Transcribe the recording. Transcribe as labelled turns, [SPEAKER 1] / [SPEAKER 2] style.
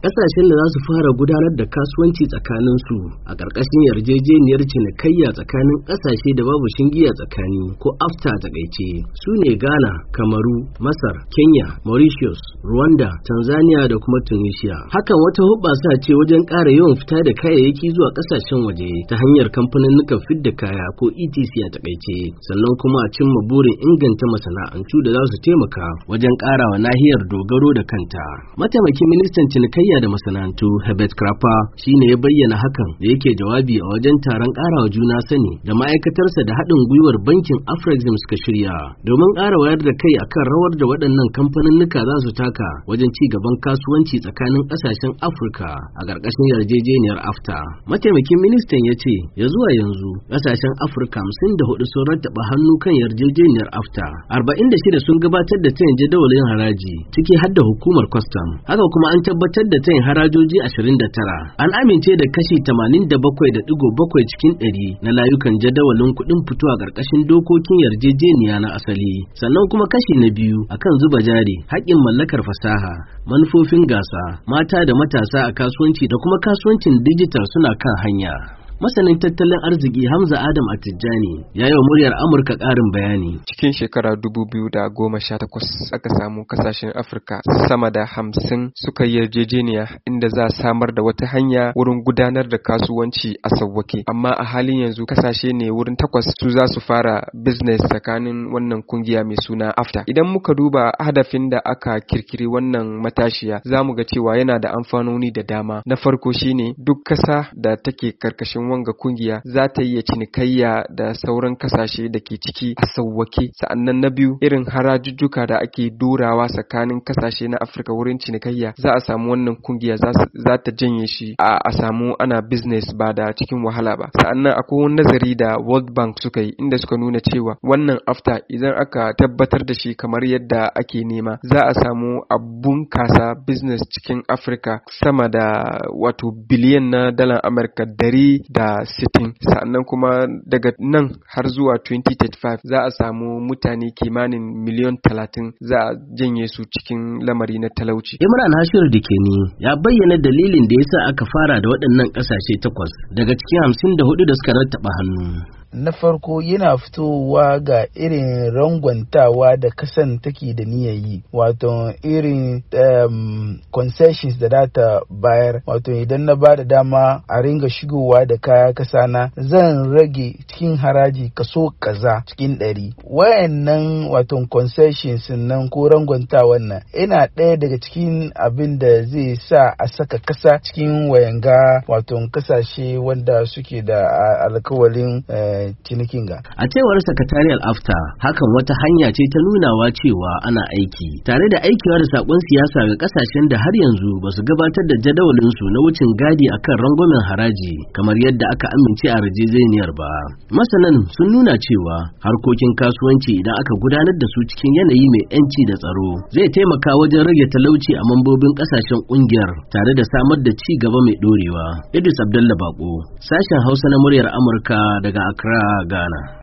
[SPEAKER 1] Ƙasashen da za su fara gudanar da kasuwanci tsakaninsu a ƙarƙashin yarjejeniyar cinikayya tsakanin ƙasashe da babu shingiya tsakani ko AfTA a takaice su ne Ghana, Kamaru, Masar, Kenya, Mauritius, Rwanda, Tanzania da kuma Tunisia. Hakan wata hubbasa ce wajen ƙara yawan fita da kayayyaki zuwa ƙasashen waje ta hanyar kamfaninnukan fidda kaya ko ETC a takaice, sannan kuma a cimma burin inganta masana'antu da za su taimaka wajen ƙarawa nahiyar dogaro da kanta. Mataimakin ministan cinikayya da masana'antu Herbert Krapa shine ya bayyana hakan da yake jawabi a wajen taron ƙarawa juna sani da ma'aikatarsa da haɗin gwiwar bankin Afrexim suka shirya domin ƙara wayar da kai akan rawar da waɗannan kamfaninnika za su taka wajen ci gaban kasuwanci tsakanin ƙasashen Afirka a ƙarƙashin yarjejeniyar AfTA. Mataimakin ministan ya ce ya zuwa yanzu ƙasashen Afirka 54 sun rattaba hannu kan yarjejeniyar AfTA, 46 sun gabatar da tayin jadawalin haraji ciki har da hukumar kwastam. Haka kuma an tabbatar da tayin harajoji 29. An amince da kashi 87.7 cikin 100 na layukan jadawalin kuɗin fito a ƙarƙashin dokokin yarjejeniya na asali. Sannan kuma kashi na biyu akan zuba jari, haƙƙin mallakar fasaha, manufofin gasa, mata da matasa a kasuwanci da kuma kasuwancin dijital suna kan hanya. Masanin tattalin arziki Hamza Adam Atijani ya yi wa muryar Amurka ƙarin bayani.
[SPEAKER 2] Cikin shekara 2018 aka samu kasashen Afirka sama da 50 suka yi yarjejeniya inda za a samar da wata hanya wurin gudanar da kasuwanci a sauwake. Amma a halin yanzu kasashe ne wurin 8 su za su fara business tsakanin wannan kungiya mai suna AfTA. Idan muka duba hadafin da aka kirkiri wannan matashiya za mu ga cewa yana da amfanoni da dama. Na farko shine duk kasa da take karkashin wanga kungiya za ta iya cinikayya da sauran kasashe da ke ciki a sauwake. Sa'annan na biyu, irin harajujjuka da ake dorawa tsakanin kasashe na Afirka wurin cinikayya za a samu wannan kungiya za ta janye shi a samu ana business ba da cikin wahala ba. Sa'annan akwai wani nazari da World Bank suka yi inda suka nuna cewa wannan AfTA idan aka tabbatar da shi kamar yadda ake nema za a samu abun kasa business cikin Afirka sama da wato biliyan na dalar Amurka 160. Sa'annan kuma daga nan har zuwa 2035 za a samu mutane kimanin miliyan 30 za a janye su cikin lamari na talauci.
[SPEAKER 1] Imran Hashir Dikeni ya bayyana dalilin da yasa aka fara da waɗannan ƙasashe 8 daga cikin 54 da suka rattaba hannu.
[SPEAKER 3] Na farko yana fitowa ga irin rangwantawa da kasan take da niyyar yi, wato irin concessions da data bayar, wato idan na bada dama a ringa shigowa da kaya kasana zan rage cikin haraji kaso kaza cikin 100. Wayannan wato concessions nan ko rangwantawan nan ina ɗaya daga cikin abin da zai sa a saka kasa cikin wayanga wato kasashe wanda suke da alkawalin cinikin ga.
[SPEAKER 1] A cewar sakatariyar AfTA, hakan wata hanya ce ta nunawa cewa ana aiki tare da aikiwa da sakon siyasa ga kasashen da har yanzu ba su gabatar da jadawalinsu na wucin gadi akan rangwamen haraji kamar yadda aka amince a yarjejeniyar ba. Masanan sun nuna cewa harkokin kasuwanci idan aka gudanar da su cikin yanayi mai yanci da tsaro zai taimaka wajen rage talauci a mambobin kasashen kungiyar tare da samar da ci gaba mai dorewa. Idris Abdullah Bako, sashen Hausa na muryar Amurka daga Accra, Ghana.